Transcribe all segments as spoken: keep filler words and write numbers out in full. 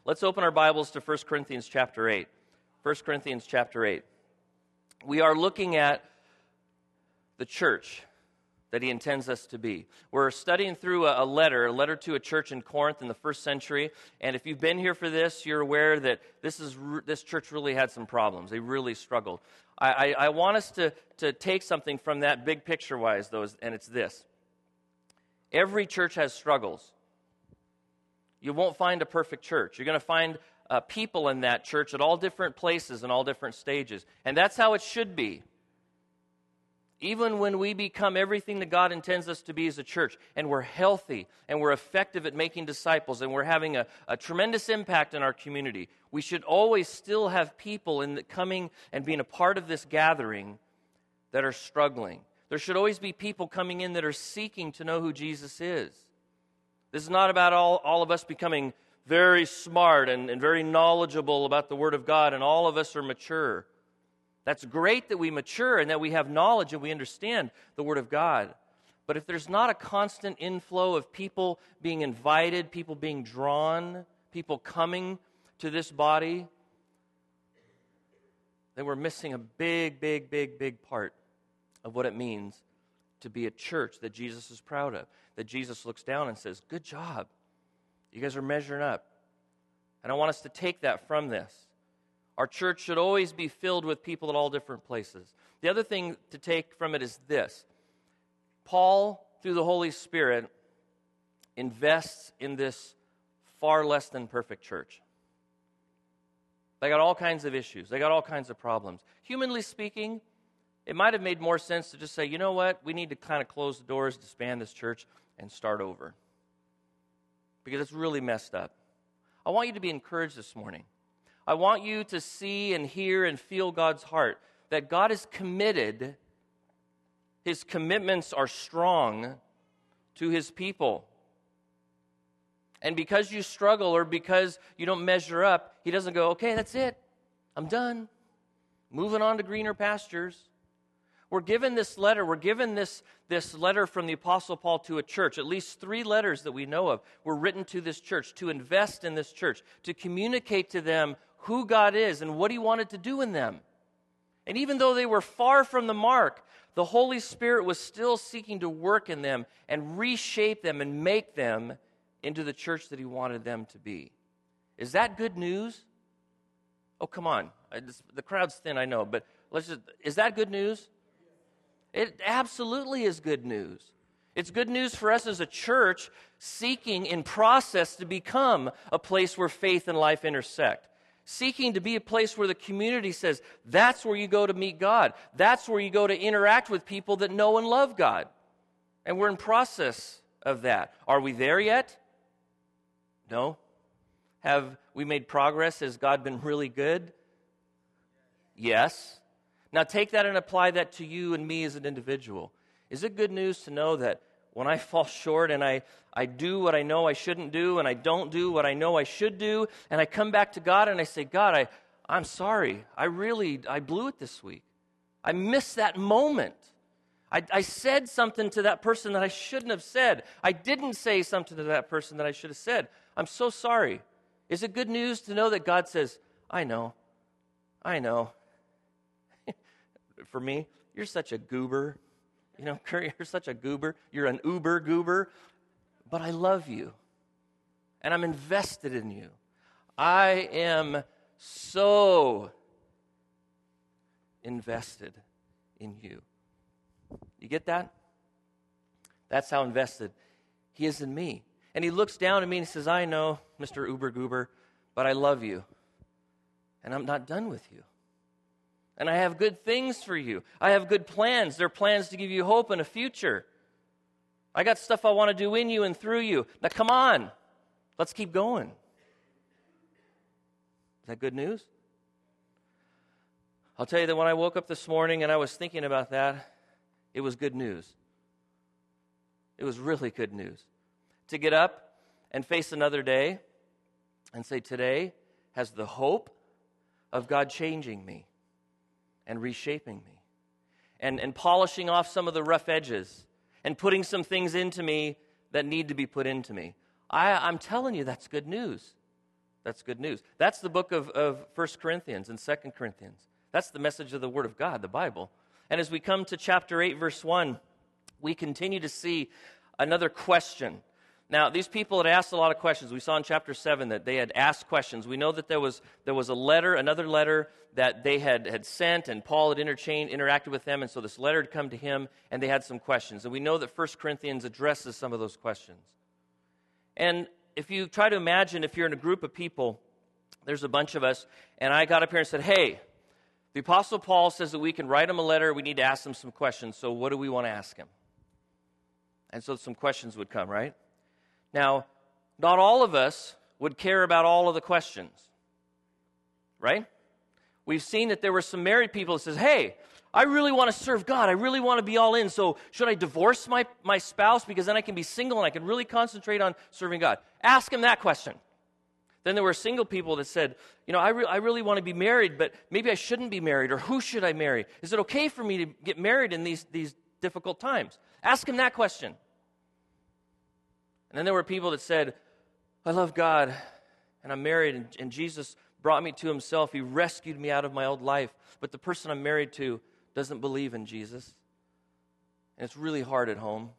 Let's open our Bibles to First Corinthians chapter eight. First Corinthians chapter eight. We are looking at the church that he intends us to be. We're studying through a, a letter, a letter to a church in Corinth in the first century. And if you've been here for this, you're aware that this is this church really had some problems. They really struggled. I, I, I want us to, to take something from that big picture-wise, though, and it's this. Every church has struggles. You won't find a perfect church. You're going to find uh, people in that church at all different places and all different stages. And that's how it should be. Even when we become everything that God intends us to be as a church, and we're healthy, and we're effective at making disciples, and we're having a, a tremendous impact in our community, we should always still have people in the coming and being a part of this gathering that are struggling. There should always be people coming in that are seeking to know who Jesus is. This is not about all, all of us becoming very smart and, and very knowledgeable about the Word of God, and all of us are mature. That's great that we mature and that we have knowledge and we understand the Word of God. But if there's not a constant inflow of people being invited, people being drawn, people coming to this body, then we're missing a big, big, big, big part of what it means to be a church that Jesus is proud of, that Jesus looks down and says, good job. You guys are measuring up. And I want us to take that from this. Our church should always be filled with people at all different places. The other thing to take from it is this. Paul, through the Holy Spirit, invests in this far less than perfect church. They got all kinds of issues. They got all kinds of problems. Humanly speaking, it might have made more sense to just say, you know what, we need to kind of close the doors, disband this church, and start over. Because it's really messed up. I want you to be encouraged this morning. I want you to see and hear and feel God's heart, that God is committed. His commitments are strong to His people. And because you struggle or because you don't measure up, He doesn't go, okay, that's it. I'm done. Moving on to greener pastures. We're given this letter, we're given this, this letter from the Apostle Paul to a church. At least three letters that we know of were written to this church, to invest in this church, to communicate to them who God is and what He wanted to do in them. And even though they were far from the mark, the Holy Spirit was still seeking to work in them and reshape them and make them into the church that He wanted them to be. Is that good news? Oh, come on. I just, the crowd's thin, I know, but let's just, is that good news? It absolutely is good news. It's good news for us as a church seeking in process to become a place where faith and life intersect. Seeking to be a place where the community says, that's where you go to meet God. That's where you go to interact with people that know and love God. And we're in process of that. Are we there yet? No. Have we made progress? Has God been really good? Yes. Now take that and apply that to you and me as an individual. Is it good news to know that when I fall short and I, I do what I know I shouldn't do and I don't do what I know I should do, and I come back to God and I say, God, I, I'm sorry. I really, I blew it this week. I missed that moment. I, I said something to that person that I shouldn't have said. I didn't say something to that person that I should have said. I'm so sorry. Is it good news to know that God says, I know, I know. For me, you're such a goober. You know, Kurt, you're such a goober. You're an uber goober. But I love you. And I'm invested in you. I am so invested in you. You get that? That's how invested He is in me. And He looks down at me and He says, I know, Mister Uber Goober, but I love you. And I'm not done with you. And I have good things for you. I have good plans. They're plans to give you hope and a future. I got stuff I want to do in you and through you. Now come on. Let's keep going. Is that good news? I'll tell you that when I woke up this morning and I was thinking about that, it was good news. It was really good news. To get up and face another day and say, today has the hope of God changing me and reshaping me and, and polishing off some of the rough edges and putting some things into me that need to be put into me. I, I'm telling you, that's good news. That's good news. That's the book of, of First Corinthians and Second Corinthians. That's the message of the Word of God, the Bible. And as we come to chapter eight, verse one, we continue to see another question. Now, these people had asked a lot of questions. We saw in chapter seven that they had asked questions. We know that there was there was a letter, another letter that they had, had sent, and Paul had interchanged, interacted with them, and so this letter had come to him, and they had some questions. And we know that First Corinthians addresses some of those questions. And if you try to imagine, if you're in a group of people, there's a bunch of us, and I got up here and said, hey, the Apostle Paul says that we can write him a letter, we need to ask him some questions, so what do we want to ask him? And so some questions would come, right? Now, not all of us would care about all of the questions, right? We've seen that there were some married people that says, hey, I really want to serve God. I really want to be all in. So should I divorce my, my spouse because then I can be single and I can really concentrate on serving God? Ask him that question. Then there were single people that said, you know, I, re- I really want to be married, but maybe I shouldn't be married, or who should I marry? Is it okay for me to get married in these, these difficult times? Ask him that question. And then there were people that said, I love God, and I'm married, and, and Jesus brought me to himself. He rescued me out of my old life, but the person I'm married to doesn't believe in Jesus, and it's really hard at home.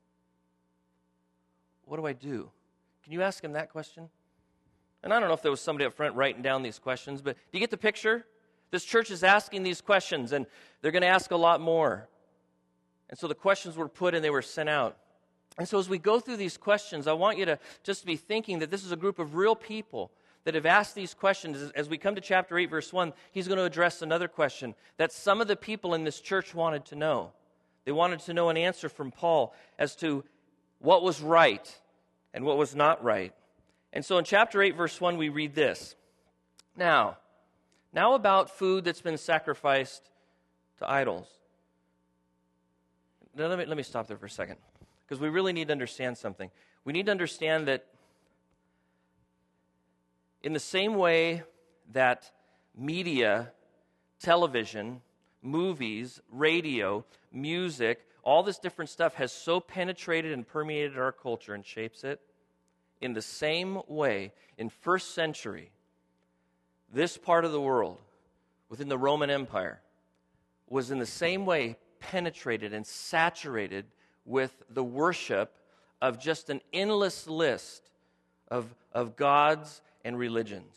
What do I do? Can you ask him that question? And I don't know if there was somebody up front writing down these questions, but do you get the picture? This church is asking these questions, and they're going to ask a lot more. And so the questions were put and they were sent out. And so as we go through these questions, I want you to just be thinking that this is a group of real people that have asked these questions. As we come to chapter eight, verse one, he's going to address another question that some of the people in this church wanted to know. They wanted to know an answer from Paul as to what was right and what was not right. And so in chapter eight, verse one, we read this. Now, now about food that's been sacrificed to idols. Now let me, let me stop there for a second, because we really need to understand something. We need to understand that in the same way that media, television, movies, radio, music, all this different stuff has so penetrated and permeated our culture and shapes it, in the same way, in first century, this part of the world, within the Roman Empire, was in the same way penetrated and saturated with the worship of just an endless list of, of gods and religions.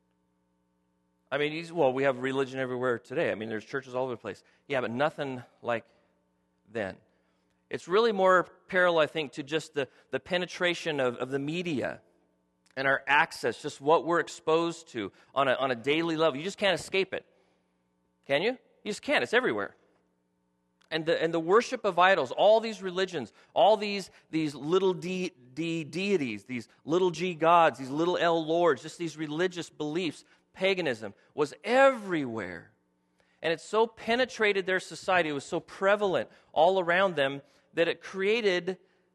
I mean, well, we have religion everywhere today. I mean, there's churches all over the place. Yeah, but nothing like then. It's really more parallel, I think, to just the, the penetration of, of the media and our access, just what we're exposed to on a, on a daily level. You just can't escape it. Can you? You just can't. It's everywhere. And the, and the worship of idols, all these religions, all these, these little d, d deities, these little g gods, these little l lords, just these religious beliefs, paganism was everywhere. And it so penetrated their society, it was so prevalent all around them, that it created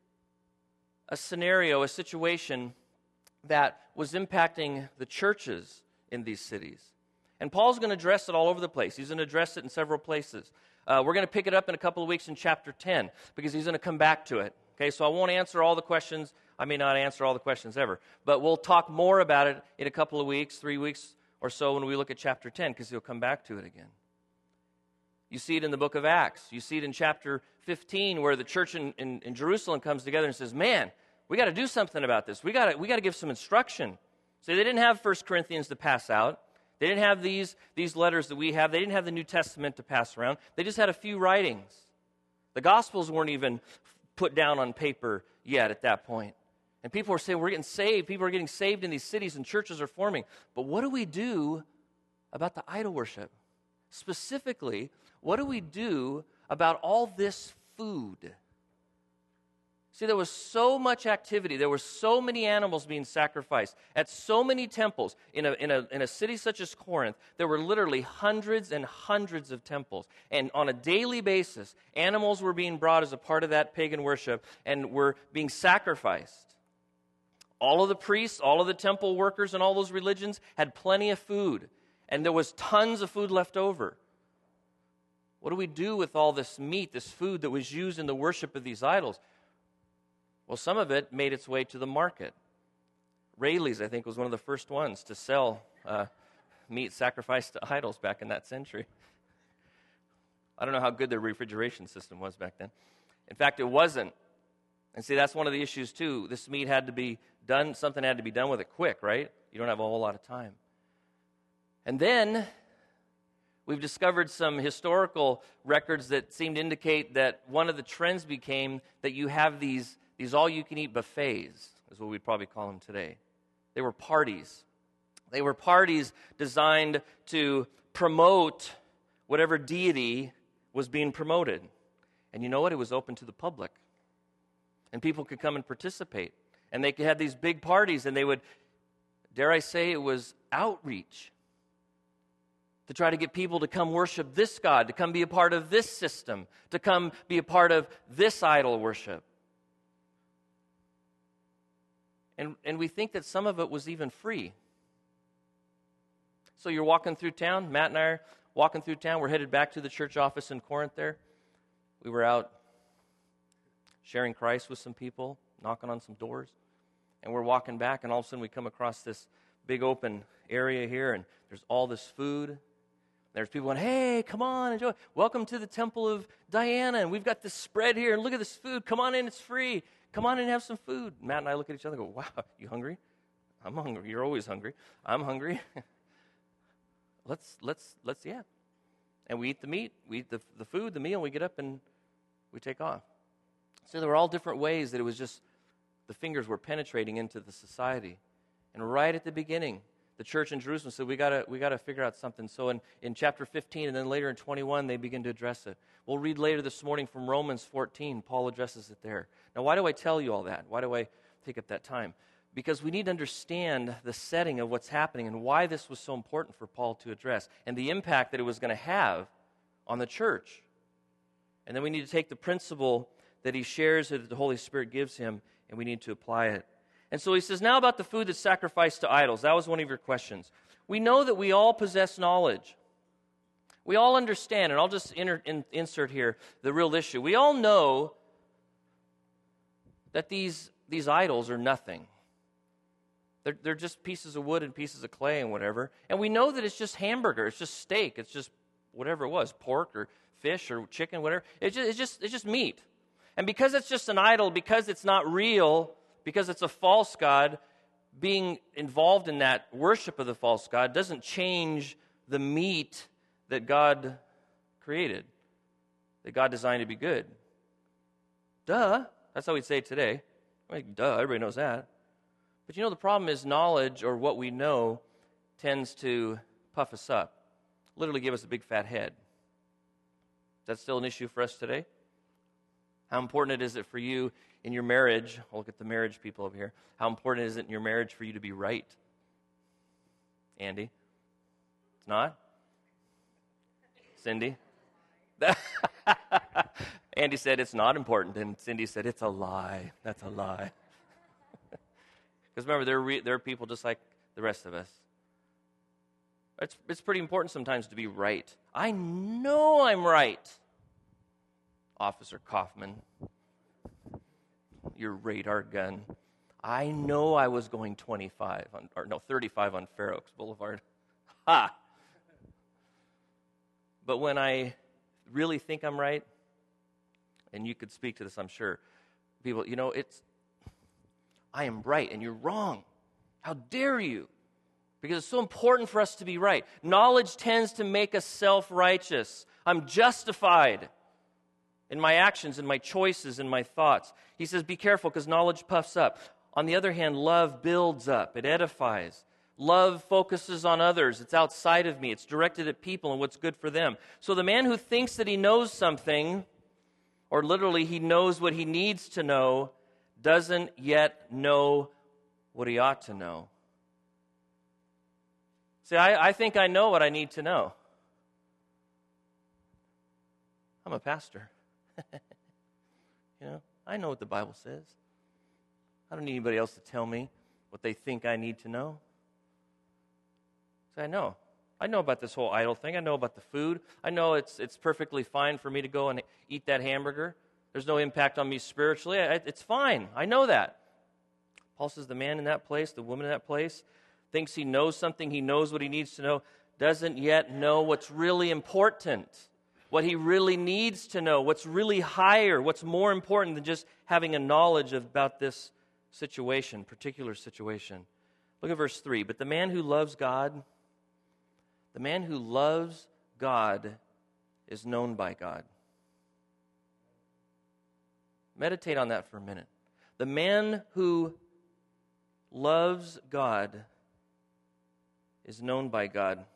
a scenario, a situation that was impacting the churches in these cities. And Paul's going to address it all over the place. He's going to address it in several places. Uh, we're going to pick it up in a couple of weeks in chapter ten, because he's going to come back to it. Okay, so I won't answer all the questions. I may not answer all the questions ever, but we'll talk more about it in a couple of weeks, three weeks or so when we look at chapter ten, because he'll come back to it again. You see it in the book of Acts. You see it in chapter fifteen, where the church in, in, in Jerusalem comes together and says, man, we got to do something about this. We got to we got to give some instruction. So they didn't have First Corinthians to pass out. They didn't have these, these letters that we have. They didn't have the New Testament to pass around. They just had a few writings. The Gospels weren't even put down on paper yet at that point. And people were saying, we're getting saved. People are getting saved in these cities and churches are forming. But what do we do about the idol worship? Specifically, what do we do about all this food? See, there was so much activity. There were so many animals being sacrificed at so many temples. In a, in a, in a city such as Corinth, there were literally hundreds and hundreds of temples. And on a daily basis, animals were being brought as a part of that pagan worship and were being sacrificed. All of the priests, all of the temple workers, and all those religions had plenty of food. And there was tons of food left over. What do we do with all this meat, this food that was used in the worship of these idols? Well, some of it made its way to the market. Rayleigh's, I think, was one of the first ones to sell uh, meat sacrificed to idols back in that century. I don't know how good their refrigeration system was back then. In fact, it wasn't. And see, that's one of the issues, too. This meat had to be done, something had to be done with it quick, right? You don't have a whole lot of time. And then we've discovered some historical records that seem to indicate that one of the trends became that you have these, these all-you-can-eat buffets, is what we'd probably call them today. They were parties. They were parties designed to promote whatever deity was being promoted. And you know what? It was open to the public. And people could come and participate. And they could have these big parties, and they would, dare I say, it was outreach to try to get people to come worship this God, to come be a part of this system, to come be a part of this idol worship. And, and we think that some of it was even free. So you're walking through town. Matt and I are walking through town. We're headed back to the church office in Corinth there. We were out sharing Christ with some people, knocking on some doors. And we're walking back, and all of a sudden we come across this big open area here, and there's all this food. There's people going, hey, come on, enjoy. Welcome to the Temple of Diana, and we've got this spread here, and look at this food. Come on in, it's free. Come on in and have some food. Matt and I look at each other and go, wow, you hungry? I'm hungry. You're always hungry. I'm hungry. let's, let's, let's, yeah. And we eat the meat, we eat the, the food, the meal, and we get up and we take off. So there were all different ways that it was just, the fingers were penetrating into the society. And right at the beginning, the church in Jerusalem said, we gotta we gotta figure out something. So in, in chapter fifteen and then later in twenty-one, they begin to address it. We'll read later this morning from Romans fourteen. Paul addresses it there. Now, why do I tell you all that? Why do I take up that time? Because we need to understand the setting of what's happening and why this was so important for Paul to address and the impact that it was going to have on the church. And then we need to take the principle that he shares, that the Holy Spirit gives him, and we need to apply it. And so he says, now about the food that's sacrificed to idols. That was one of your questions. We know that we all possess knowledge. We all understand, and I'll just inter, in, insert here the real issue. We all know that these, these idols are nothing. They're, they're just pieces of wood and pieces of clay and whatever. And we know that it's just hamburger, it's just steak, it's just whatever it was, pork or fish or chicken, whatever. It's just, it's just, it's just meat. And because it's just an idol, because it's not real, because it's a false god, being involved in that worship of the false god doesn't change the meat that God created, that God designed to be good. Duh. That's how we'd say it today. Like, duh, everybody knows that. But you know, the problem is knowledge, or what we know, tends to puff us up, literally give us a big fat head. Is that still an issue for us today? How important is it for you in your marriage? I'll look at the marriage people over here. How important is it in your marriage for you to be right? Andy? It's not? Cindy? Andy said it's not important, and Cindy said it's a lie. That's a lie. Because remember, there are, re- there are people just like the rest of us. It's, it's pretty important sometimes to be right. I know I'm right. Officer Kaufman, your radar gun. I know I was going twenty-five, on, or no, thirty-five on Fair Oaks Boulevard. Ha! But when I really think I'm right, and you could speak to this, I'm sure, people, you know, it's, I am right and you're wrong. How dare you? Because it's so important for us to be right. Knowledge tends to make us self-righteous. I'm justified in my actions, in my choices, in my thoughts. He says, be careful because knowledge puffs up. On the other hand, love builds up. It edifies. Love focuses on others. It's outside of me. It's directed at people and what's good for them. So the man who thinks that he knows something, or literally he knows what he needs to know, doesn't yet know what he ought to know. See, I, I think I know what I need to know. I'm a pastor. You know, I know what the Bible says. I don't need anybody else to tell me what they think I need to know. So I know. I know about this whole idol thing. I know about the food. I know it's it's perfectly fine for me to go and eat that hamburger. There's no impact on me spiritually. I, it's fine. I know that. Paul says the man in that place, the woman in that place, thinks he knows something, he knows what he needs to know, doesn't yet know what's really important, what he really needs to know, what's really higher, what's more important than just having a knowledge of, about this situation, particular situation. Look at verse three. But the man who loves God, the man who loves God is known by God. Meditate on that for a minute. The man who loves God is known by God.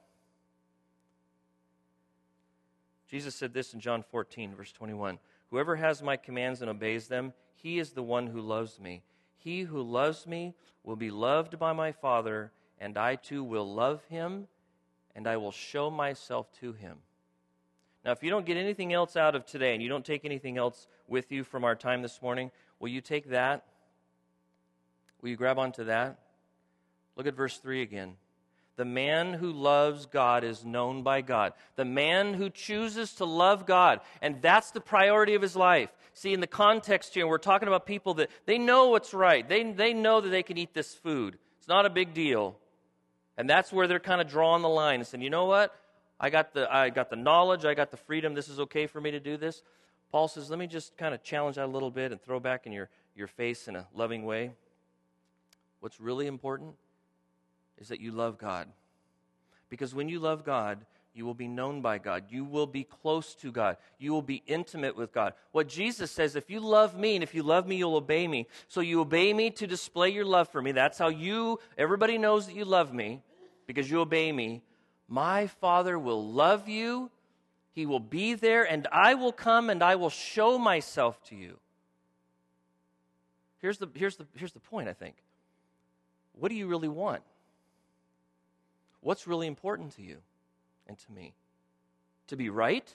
Jesus said this in John fourteen, verse twenty-one. Whoever has my commands and obeys them, he is the one who loves me. He who loves me will be loved by my Father, and I too will love him, and I will show myself to him. Now, if you don't get anything else out of today, and you don't take anything else with you from our time this morning, will you take that? Will you grab onto that? Look at verse three again. The man who loves God is known by God. The man who chooses to love God, and that's the priority of his life. See, in the context here, we're talking about people that they know what's right. They, they know that they can eat this food. It's not a big deal. And that's where they're kind of drawing the line and saying, you know what? I got the I got the knowledge, I got the freedom, this is okay for me to do this. Paul says, let me just kind of challenge that a little bit and throw back in your, your face in a loving way. What's really important is that you love God. Because when you love God, you will be known by God. You will be close to God. You will be intimate with God. What Jesus says, if you love me, and if you love me, you'll obey me. So you obey me to display your love for me. That's how you, everybody knows that you love me, because you obey me. My Father will love you. He will be there, and I will come and I will show myself to you. Here's the, here's the, here's the point, I think. What do you really want? What's really important to you and to me? To be right?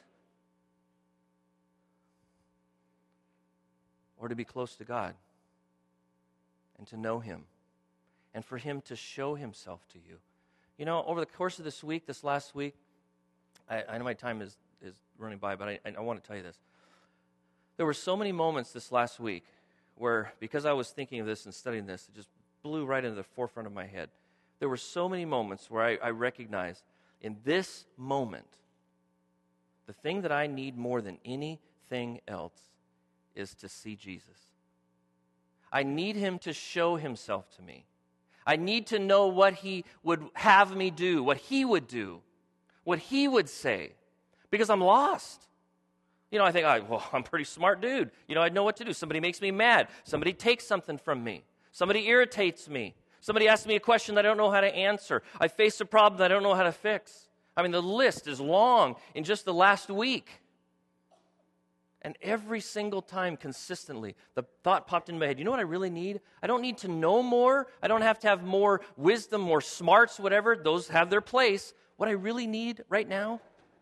Or to be close to God and to know Him and for Him to show Himself to you? You know, over the course of this week, this last week, I, I know my time is, is running by, but I, I want to tell you this. There were so many moments this last week where, because I was thinking of this and studying this, it just blew right into the forefront of my head. There were so many moments where I, I recognized in this moment, the thing that I need more than anything else is to see Jesus. I need Him to show Himself to me. I need to know what He would have me do, what He would do, what He would say, because I'm lost. You know, I think, well, I'm a pretty smart dude. You know, I know what to do. Somebody makes me mad. Somebody takes something from me. Somebody irritates me. Somebody asks me a question that I don't know how to answer. I face a problem that I don't know how to fix. I mean, the list is long in just the last week. And every single time, consistently, the thought popped in my head, you know what I really need? I don't need to know more. I don't have to have more wisdom, more smarts, whatever. Those have their place. What I really need right now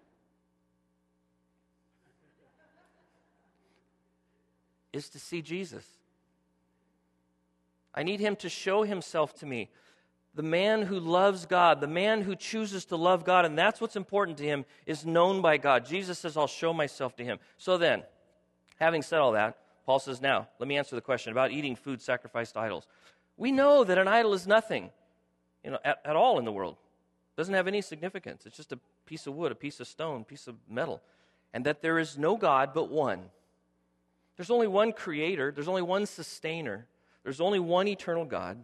is to see Jesus. I need Him to show Himself to me. The man who loves God, the man who chooses to love God, and that's what's important to him, is known by God. Jesus says, I'll show myself to him. So then, having said all that, Paul says, now, let me answer the question about eating food sacrificed to idols. We know that an idol is nothing, you know, at, at all in the world. It doesn't have any significance. It's just a piece of wood, a piece of stone, a piece of metal. And that there is no God but one. There's only one creator. There's only one sustainer. There's only one eternal God.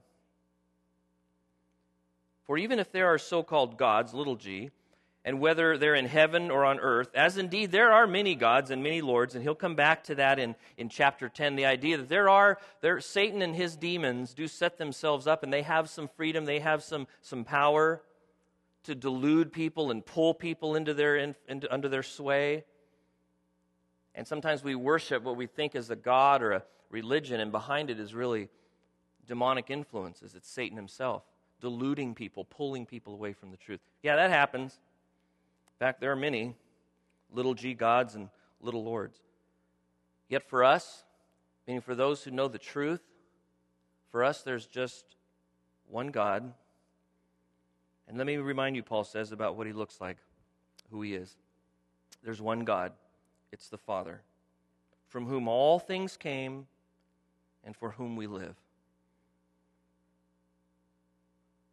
For even if there are so-called gods, little g, and whether they're in heaven or on earth, as indeed there are many gods and many lords, and he'll come back to that in, in chapter ten, the idea that there are, there, Satan and his demons do set themselves up, and they have some freedom, they have some, some power to delude people and pull people into their, in, into, under their sway. And sometimes we worship what we think is a god or a religion, and behind it is really demonic influences. It's Satan himself, deluding people, pulling people away from the truth. Yeah, that happens. In fact, there are many little g gods and little lords. Yet for us, meaning for those who know the truth, for us there's just one God. And let me remind you, Paul says, about what he looks like, who he is. There's one God. It's the Father, from whom all things came and for whom we live.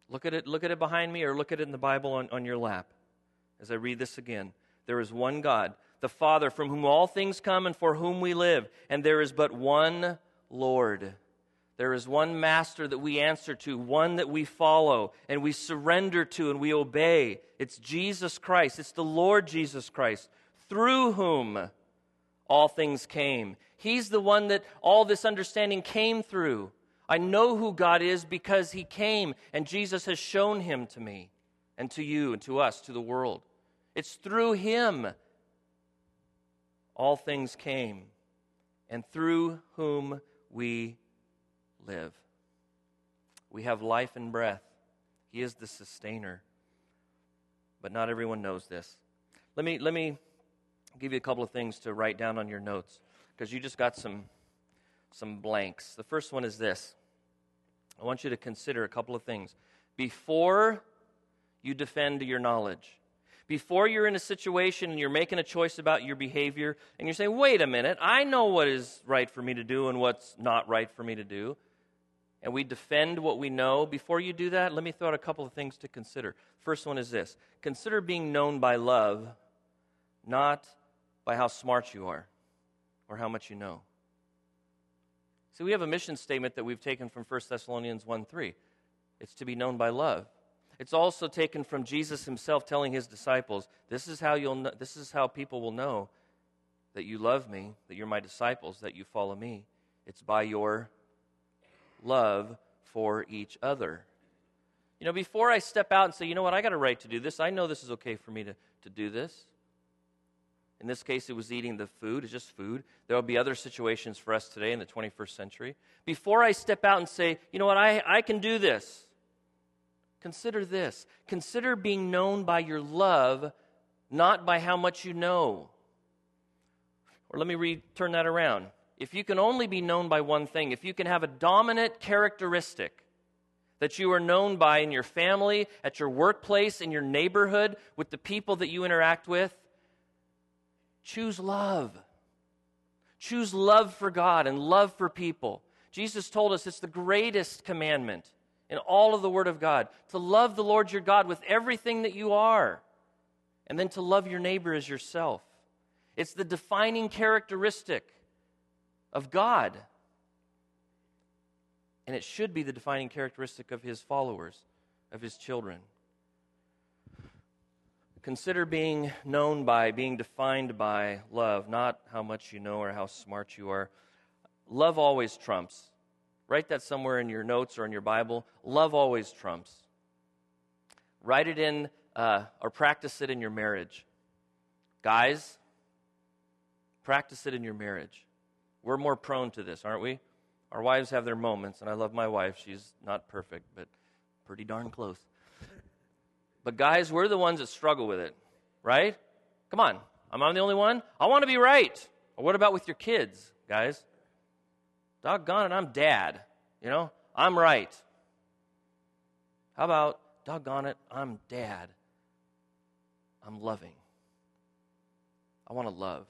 Look at it, look at it behind me, or look at it in the Bible on, on your lap as I read this again. There is one God, the Father, from whom all things come and for whom we live, and there is but one Lord. There is one Master that we answer to, one that we follow, and we surrender to, and we obey. It's Jesus Christ. It's the Lord Jesus Christ, through whom all things came. He's the one that all this understanding came through. I know who God is because He came, and Jesus has shown Him to me, and to you, and to us, to the world. It's through Him all things came, and through whom we live. We have life and breath. He is the sustainer. But not everyone knows this. Let me let me give you a couple of things to write down on your notes, because you just got some some blanks. The first one is this. I want you to consider a couple of things before you defend your knowledge. Before you're in a situation and you're making a choice about your behavior, and you're saying, wait a minute, I know what is right for me to do and what's not right for me to do, and we defend what we know. Before you do that, let me throw out a couple of things to consider. First one is this. Consider being known by love, not by how smart you are or how much you know. See, we have a mission statement that we've taken from First Thessalonians one three. It's to be known by love. It's also taken from Jesus Himself telling His disciples, this is how you'll know, this is how people will know that you love me, that you're my disciples, that you follow me. It's by your love for each other. You know, before I step out and say, you know what, I got a right to do this. I know this is okay for me to, to do this. In this case, it was eating the food. It's just food. There will be other situations for us today in the twenty-first century. Before I step out and say, you know what, I, I can do this. Consider this. Consider being known by your love, not by how much you know. Or let me re- turn that around. If you can only be known by one thing, if you can have a dominant characteristic that you are known by in your family, at your workplace, in your neighborhood, with the people that you interact with, choose love. Choose love for God and love for people. Jesus told us it's the greatest commandment in all of the Word of God, to love the Lord your God with everything that you are, and then to love your neighbor as yourself. It's the defining characteristic of God, and it should be the defining characteristic of His followers, of His children. Consider being known by, being defined by love, not how much you know or how smart you are. Love always trumps. Write that somewhere in your notes or in your Bible. Love always trumps. Write it in uh, or practice it in your marriage. Guys, practice it in your marriage. We're more prone to this, aren't we? Our wives have their moments, and I love my wife. She's not perfect, but pretty darn close. But guys, we're the ones that struggle with it, right? Come on. Am I the only one? I want to be right. Or what about with your kids, guys? Doggone it, I'm dad. You know, I'm right. How about, doggone it, I'm dad. I'm loving. I want to love.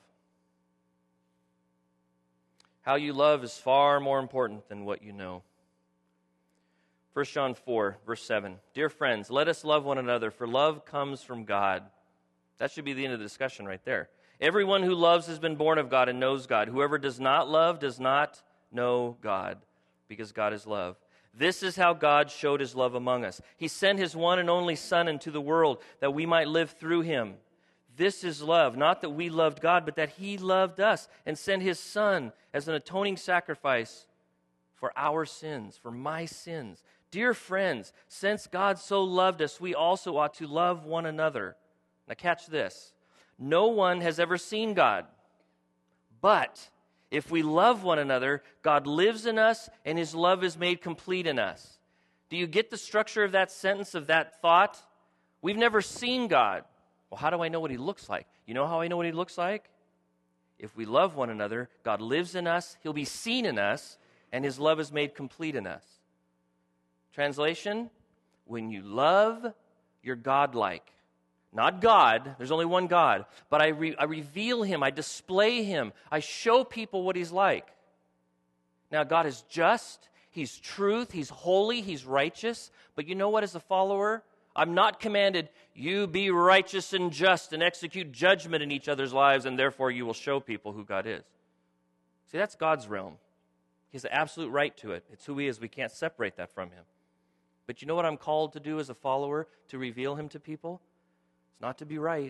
How you love is far more important than what you know. First John four, verse seven. Dear friends, let us love one another, for love comes from God. That should be the end of the discussion right there. Everyone who loves has been born of God and knows God. Whoever does not love does not know God, because God is love. This is how God showed His love among us. He sent His one and only Son into the world that we might live through Him. This is love, not that we loved God, but that He loved us and sent His Son as an atoning sacrifice for our sins, for my sins. Dear friends, since God so loved us, we also ought to love one another. Now catch this. No one has ever seen God, but if we love one another, God lives in us and His love is made complete in us. Do you get the structure of that sentence, of that thought? We've never seen God. Well, how do I know what He looks like? You know how I know what He looks like? If we love one another, God lives in us, He'll be seen in us, and His love is made complete in us. Translation, when you love, you're God-like. Not God, there's only one God, but I, re- I reveal Him, I display Him, I show people what He's like. Now, God is just, He's truth. He's holy. He's righteous. But you know what, as a follower? I'm not commanded, you be righteous and just and execute judgment in each other's lives, and therefore you will show people who God is. See, that's God's realm. He has the absolute right to it. It's who he is. We can't separate that from him. But you know what I'm called to do as a follower? To reveal him to people? It's not to be right.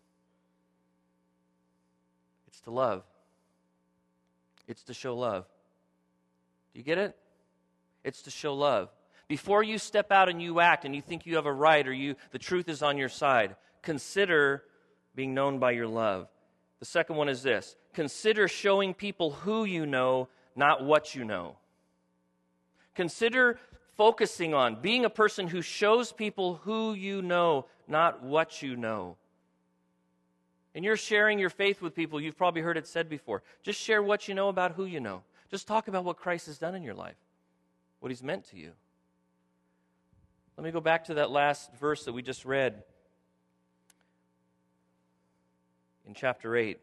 It's to love. It's to show love. Do you get it? It's to show love. Before you step out and you act and you think you have a right or you the truth is on your side, consider being known by your love. The second one is this. Consider showing people who you know, not what you know. Consider focusing on being a person who shows people who you know, not what you know. And you're sharing your faith with people, you've probably heard it said before. Just share what you know about who you know. Just talk about what Christ has done in your life, what he's meant to you. Let me go back to that last verse that we just read in chapter eight.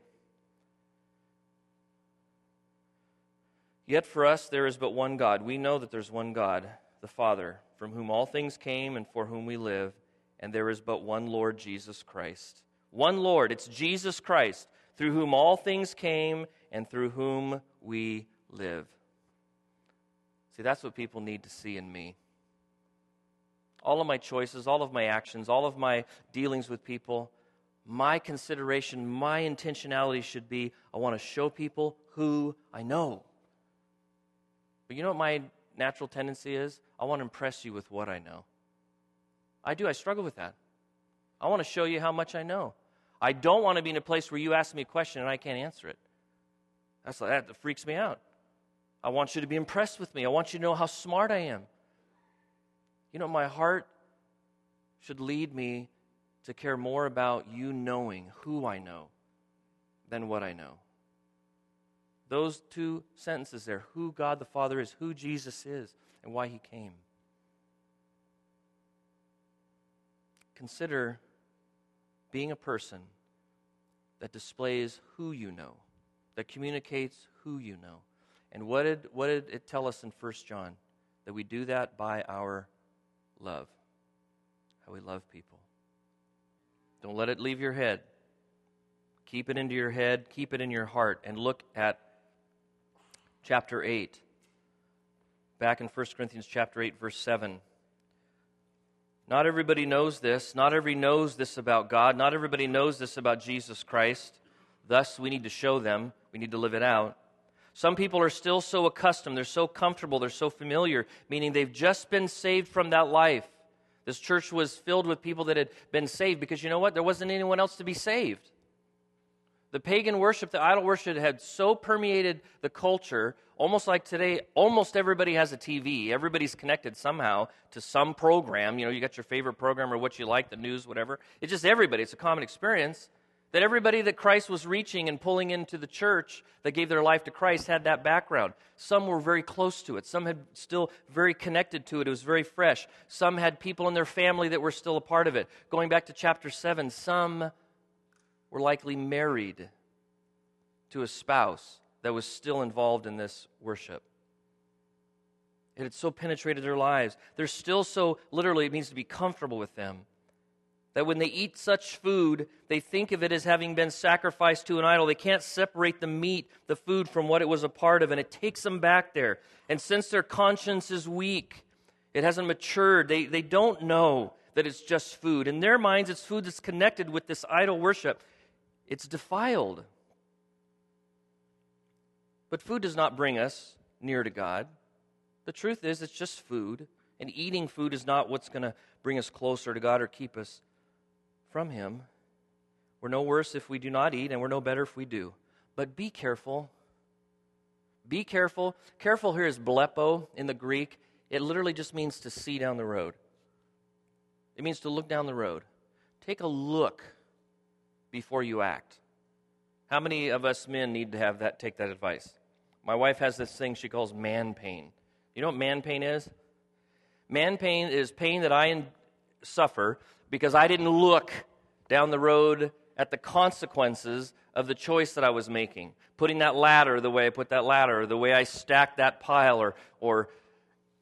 Yet for us there is but one God. We know that there's one God, the Father, from whom all things came and for whom we live, and there is but one Lord, Jesus Christ. One Lord, it's Jesus Christ, through whom all things came and through whom we live. See, that's what people need to see in me. All of my choices, all of my actions, all of my dealings with people, my consideration, my intentionality should be, I want to show people who I know. But you know what my natural tendency is? I want to impress you with what I know. I do. I struggle with that. I want to show you how much I know. I don't want to be in a place where you ask me a question and I can't answer it. That's like, that freaks me out. I want you to be impressed with me. I want you to know how smart I am. You know, my heart should lead me to care more about you knowing who I know than what I know. Those two sentences there, who God the Father is, who Jesus is, and why he came. Consider being a person that displays who you know, that communicates who you know. And what did, what did it tell us in First John? That we do that by our love. How we love people. Don't let it leave your head. Keep it into your head, keep it in your heart, and look at chapter eight. Back in First Corinthians chapter eight, verse seven. Not everybody knows this. Not everybody knows this about God. Not everybody knows this about Jesus Christ. Thus, we need to show them. We need to live it out. Some people are still so accustomed. They're so comfortable. They're so familiar, meaning they've just been saved from that life. This church was filled with people that had been saved because you know what? There wasn't anyone else to be saved. The pagan worship, the idol worship had so permeated the culture, almost like today, almost everybody has a T V. Everybody's connected somehow to some program. You know, you got your favorite program or what you like, the news, whatever. It's just everybody. It's a common experience. That everybody that Christ was reaching and pulling into the church that gave their life to Christ had that background. Some were very close to it. Some had still very connected to it. It was very fresh. Some had people in their family that were still a part of it. Going back to chapter seven, some were likely married to a spouse that was still involved in this worship. It had so penetrated their lives. They're still so, literally, it means to be comfortable with them. That when they eat such food, they think of it as having been sacrificed to an idol. They can't separate the meat, the food, from what it was a part of, and it takes them back there. And since their conscience is weak, it hasn't matured, they, they don't know that it's just food. In their minds, it's food that's connected with this idol worship. It's defiled. But food does not bring us near to God. The truth is, it's just food, and eating food is not what's going to bring us closer to God or keep us from him. We're no worse if we do not eat, and we're no better if we do. But be careful. Be careful. Careful here is blepo in the Greek. It literally just means to see down the road. It means to look down the road. Take a look before you act. How many of us men need to have that? Take that advice? My wife has this thing she calls man pain. You know what man pain is? Man pain is pain that I suffer because I didn't look down the road at the consequences of the choice that I was making. Putting that ladder the way I put that ladder, or the way I stacked that pile, or, or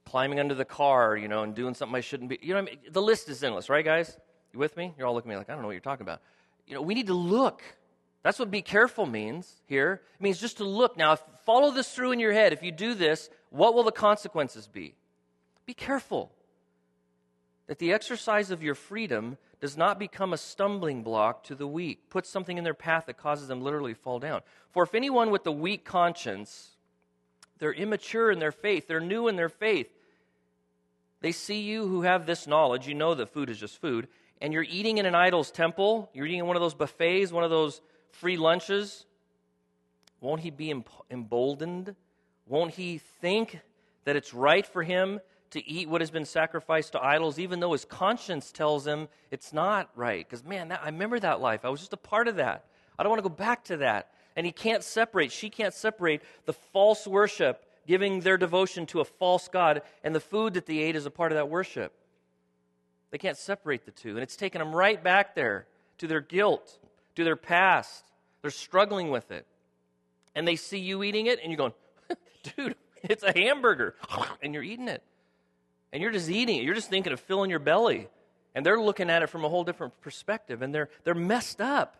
climbing under the car, you know, and doing something I shouldn't be. You know what I mean? The list is endless, right, guys? You with me? You're all looking at me like, I don't know what you're talking about. You know, we need to look. That's what be careful means here. It means just to look. Now, if, follow this through in your head. If you do this, what will the consequences be? Be careful that the exercise of your freedom does not become a stumbling block to the weak. Put something in their path that causes them literally to fall down. For if anyone with a weak conscience, they're immature in their faith, they're new in their faith, they see you who have this knowledge, you know that food is just food, and you're eating in an idol's temple, you're eating in one of those buffets, one of those free lunches, won't he be emboldened? Won't he think that it's right for him to eat what has been sacrificed to idols, even though his conscience tells him it's not right? Because, man, that, I remember that life. I was just a part of that. I don't want to go back to that. And he can't separate, she can't separate the false worship, giving their devotion to a false god, and the food that they ate as a part of that worship. They can't separate the two. And it's taken them right back there to their guilt, to their past. They're struggling with it. And they see you eating it, and you're going, dude, it's a hamburger. And you're eating it. And you're just eating it. You're just thinking of filling your belly. And they're looking at it from a whole different perspective. And they're they're messed up.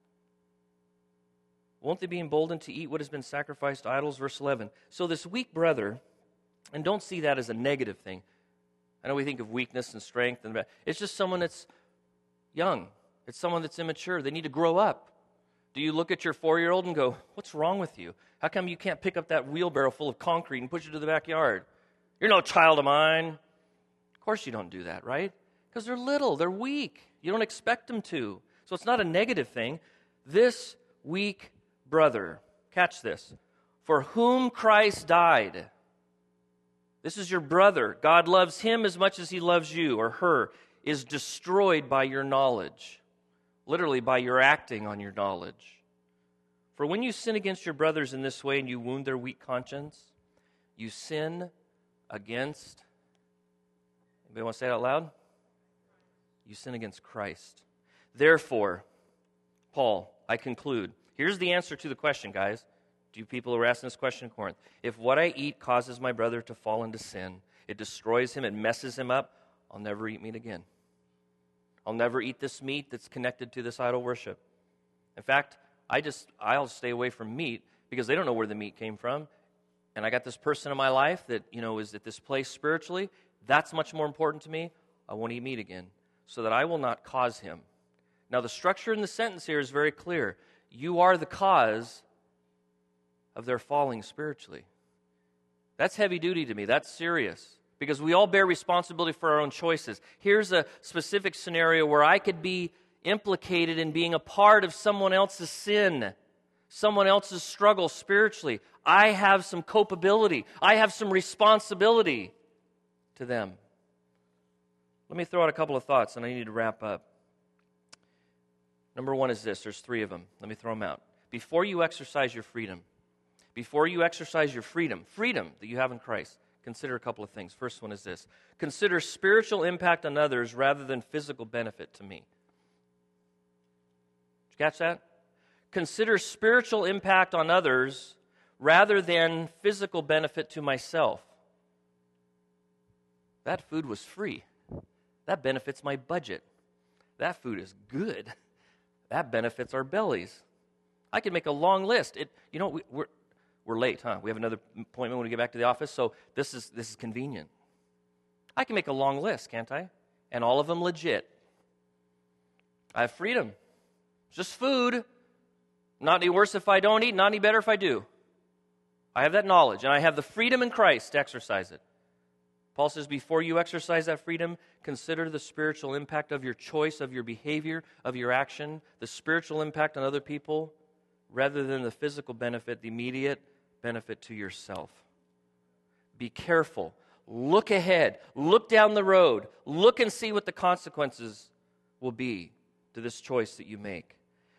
Won't they be emboldened to eat what has been sacrificed to idols? Verse eleven. So this weak brother, and don't see that as a negative thing. I know we think of weakness and strength. and It's just someone that's young. It's someone that's immature. They need to grow up. Do you look at your four-year-old and go, what's wrong with you? How come you can't pick up that wheelbarrow full of concrete and push it to the backyard? You're no child of mine. Of course you don't do that, right? Because they're little, they're weak. You don't expect them to. So it's not a negative thing. This weak brother, catch this, for whom Christ died. This is your brother. God loves him as much as he loves you or her, is destroyed by your knowledge. Literally by your acting on your knowledge. For when you sin against your brothers in this way and you wound their weak conscience, you sin against, anybody want to say it out loud? You sin against Christ. Therefore, Paul, I conclude. Here's the answer to the question, guys. To you people who are asking this question in Corinth. If what I eat causes my brother to fall into sin, it destroys him, it messes him up, I'll never eat meat again. I'll never eat this meat that's connected to this idol worship. In fact, I just, I'll stay away from meat because they don't know where the meat came from. And I got this person in my life that, you know, is at this place spiritually. That's much more important to me. I won't eat meat again so that I will not cause him. Now, the structure in the sentence here is very clear. You are the cause of their falling spiritually. That's heavy duty to me. That's serious. Because we all bear responsibility for our own choices. Here's a specific scenario where I could be implicated in being a part of someone else's sin, someone else's struggle spiritually. I have some culpability. I have some responsibility to them. Let me throw out a couple of thoughts, and I need to wrap up. Number one is this. There's three of them. Let me throw them out. Before you exercise your freedom, before you exercise your freedom, freedom that you have in Christ, consider a couple of things. First one is this. Consider spiritual impact on others rather than physical benefit to me. Did you catch that? Consider spiritual impact on others rather than physical benefit to myself. That food was free. That benefits my budget. That food is good. That benefits our bellies. I could make a long list. It, you know, we, we're we're late, huh? We have another appointment when we get back to the office, so this is this is convenient. I can make a long list, can't I? And all of them legit. I have freedom. It's just food. Not any worse if I don't eat, not any better if I do. I have that knowledge, and I have the freedom in Christ to exercise it. Paul says, before you exercise that freedom, consider the spiritual impact of your choice, of your behavior, of your action, the spiritual impact on other people, rather than the physical benefit, the immediate benefit to yourself. Be careful. Look ahead. Look down the road. Look and see what the consequences will be to this choice that you make.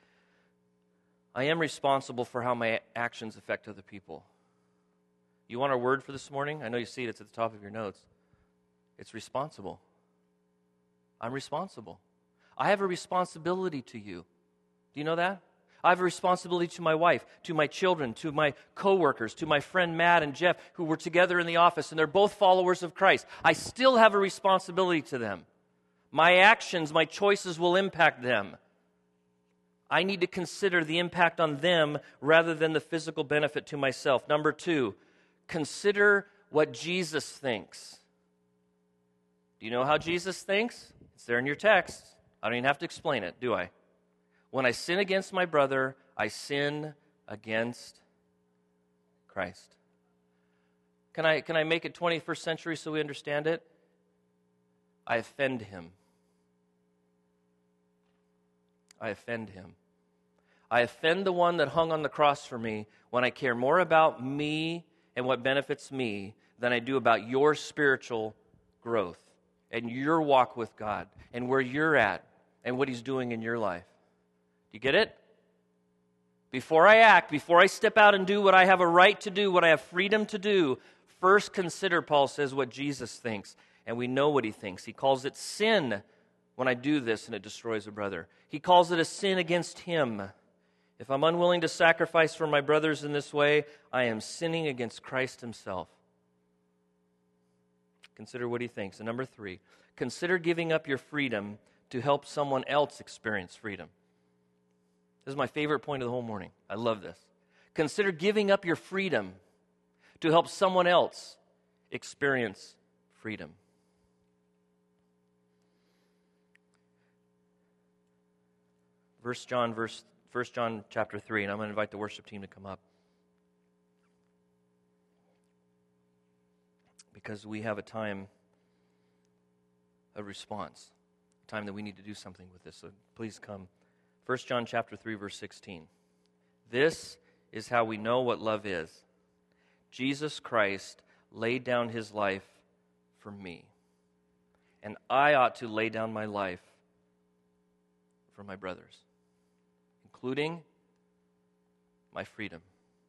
I am responsible for how my actions affect other people. You want our word for this morning? I know you see it. It's at the top of your notes. It's responsible. I'm responsible. I have a responsibility to you. Do you know that? I have a responsibility to my wife, to my children, to my coworkers, to my friend Matt and Jeff, who were together in the office, and they're both followers of Christ. I still have a responsibility to them. My actions, my choices will impact them. I need to consider the impact on them rather than the physical benefit to myself. Number two, consider what Jesus thinks. Do you know how Jesus thinks? It's there in your text. I don't even have to explain it, do I? When I sin against my brother, I sin against Christ. Can I, can I make it twenty-first century so we understand it? I offend him. I offend him. I offend the one that hung on the cross for me when I care more about me and what benefits me than I do about your spiritual growth and your walk with God and where you're at and what he's doing in your life. Do you get it? Before I act, before I step out and do what I have a right to do, what I have freedom to do, first consider, Paul says, what Jesus thinks. And we know what he thinks. He calls it sin when I do this and it destroys a brother. He calls it a sin against him. If I'm unwilling to sacrifice for my brothers in this way, I am sinning against Christ himself. Consider what he thinks. And number three, consider giving up your freedom to help someone else experience freedom. This is my favorite point of the whole morning. I love this. Consider giving up your freedom to help someone else experience freedom. First John, verse, First John chapter three, and I'm going to invite the worship team to come up. Because we have a time of response, a time that we need to do something with this. So please come. First John chapter three, verse sixteen. This is how we know what love is. Jesus Christ laid down his life for me. And I ought to lay down my life for my brothers, including my freedom.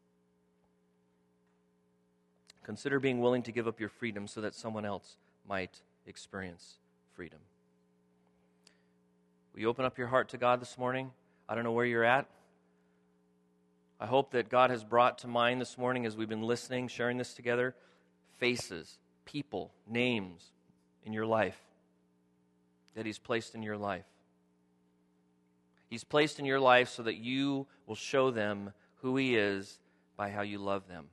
Consider being willing to give up your freedom so that someone else might experience freedom. Will you open up your heart to God this morning? I don't know where you're at. I hope that God has brought to mind this morning as we've been listening, sharing this together, faces, people, names in your life that he's placed in your life. He's placed in your life so that you will show them who he is by how you love them.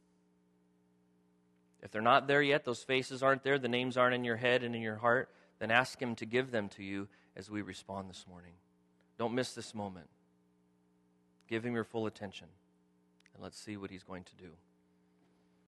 If they're not there yet, those faces aren't there, the names aren't in your head and in your heart, then ask him to give them to you as we respond this morning. Don't miss this moment. Give him your full attention, and let's see what he's going to do.